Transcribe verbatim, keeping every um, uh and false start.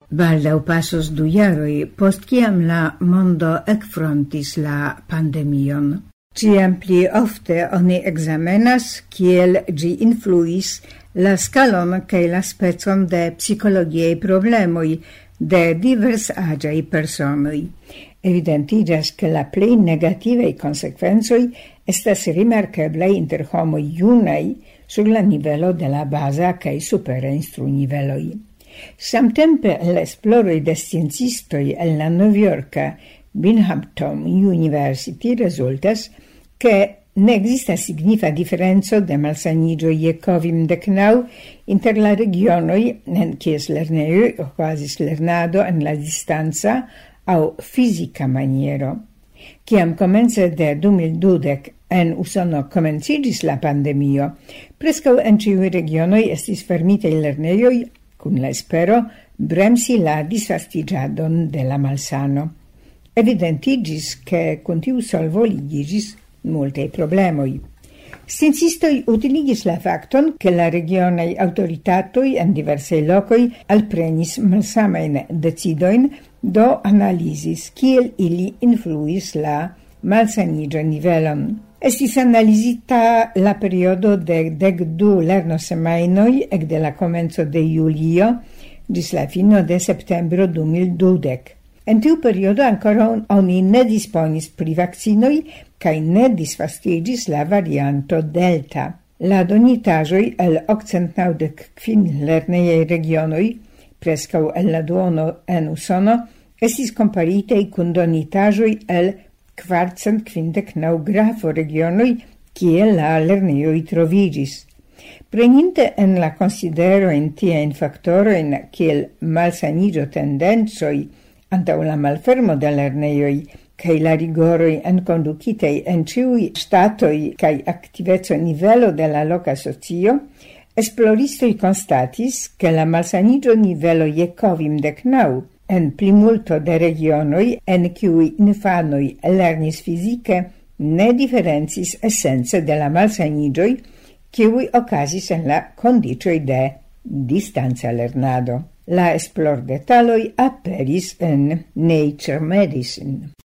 Baldaŭ pasos du jaroj post kiam la mondo ekfrontis la pandemion. Ciam pli ofte oni examenas kiel ĝi influis la scalon kaj la specon de psikologiaj problemoj de divers aĝaj personoj. Evidentigas che la plej negativaj konsekvencoj estas rimarkeblaj inter homoj junaj sur la nivelo de la baza kaj supera instruniveloj. Samtempe l'esploroj de sciencistoj el la Novjorka Binghamton University rezultas che ne existas signifa differenzo de malsaniĝo je covid decenau inter la regionoj en kies lernejoj okazis lernado en la distanca aŭ fizika maniero. Kiam komence de du mil dudek en Usono komenciĝis la pandemio, preskaŭ en ĉiuj regionoj estis fermitaj lernejoj kun la espero bremsi la disvastiĝadon de la malsano. Evidentiĝis ke kun tiu solvo ligiĝis multaj problemoj. Sciencistoj utiligis la fakton ke la regionaj aŭtoritatoj en diversaj lokoj alprenis malsamajn decidojn, do analizis kiel ili influis la malsaniĝa nivelon. Estis analizita la periodo de dek du lernosemajnoj ekde la komenco de julio ĝis la fino de septembro du mil dudek. En tiu periodo ankoraŭ oni ne disponis pri vakcinoj kaj ne disvastiĝis la varianto Delta. La donitaĵoj el okcent naŭdek kvin lernejaj regionoj, preskaŭ el la duono en Usono, estis komparitaj kun donitaĵoj el kvarcent kvindek naŭ grafo regionoj, kie la lernejoj troviĝis. Preninte en la konsiderojn tiajn faktorojn kiel malsaniĝo tendencoj antaŭ la malfermo de lernejoj kaj la rigoroj enkondukitaj en ĉiuj ŝtatoj kaj aktiveco nivelo de la loka socio, esploristoj konstatis, ke la malsaniĝo nivelo je covid decenau en plimulto de regionoj en kiuj infanoj lernis fizike ne diferencis esence de la malsaniĝoj kiuj okazis en la kondiĉoj de distanca lernado. La esplordetaloj aperis en Nature Medicine.